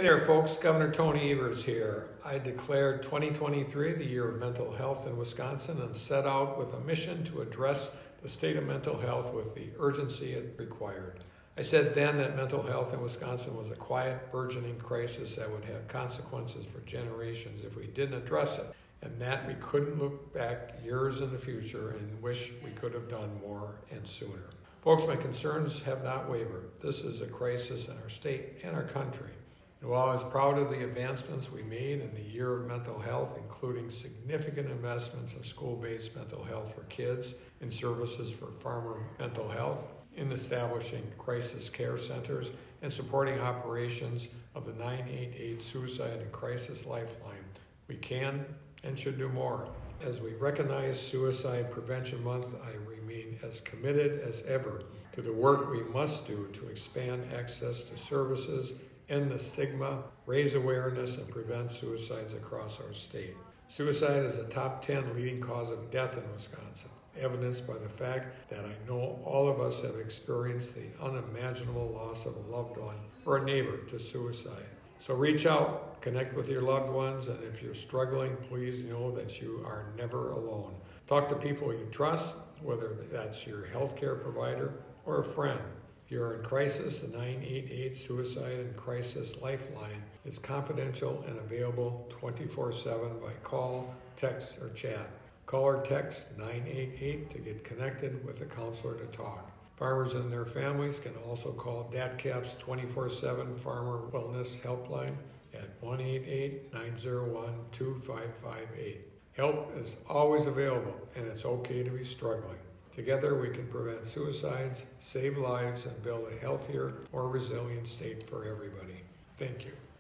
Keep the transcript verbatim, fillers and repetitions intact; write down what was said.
there, folks. Governor Tony Evers here. I declared twenty twenty-three the year of mental health in Wisconsin and set out with a mission to address the state of mental health with the urgency it required. I said then that mental health in Wisconsin was a quiet, burgeoning crisis that would have consequences for generations if we didn't address it, and that we couldn't look back years in the future and wish we could have done more and sooner. Folks, my concerns have not wavered. This is a crisis in our state and our country. And while I was proud of the advancements we made in the year of mental health, including significant investments in school-based mental health for kids, in services for farmer mental health, in establishing crisis care centers, and supporting operations of the nine eight eight Suicide and Crisis Lifeline, we can and should do more. As we recognize Suicide Prevention Month, I remain as committed as ever to the work we must do to expand access to services, end the stigma, raise awareness, and prevent suicides across our state. Suicide is a top ten leading cause of death in Wisconsin, evidenced by the fact that I know all of us have experienced the unimaginable loss of a loved one or a neighbor to suicide. So reach out, connect with your loved ones, and if you're struggling, please know that you are never alone. Talk to people you trust, whether that's your healthcare provider or a friend. If you're in crisis, the nine eight eight Suicide and Crisis Lifeline is confidential and available twenty-four seven by call, text, or chat. Call or text nine eight eight to get connected with a counselor to talk. Farmers and their families can also call D A T CAP's twenty-four seven Farmer Wellness Helpline at one eight eight, nine zero one, two five five eight. Help is always available, and it's okay to be struggling. Together we can prevent suicides, save lives, and build a healthier, more resilient state for everybody. Thank you.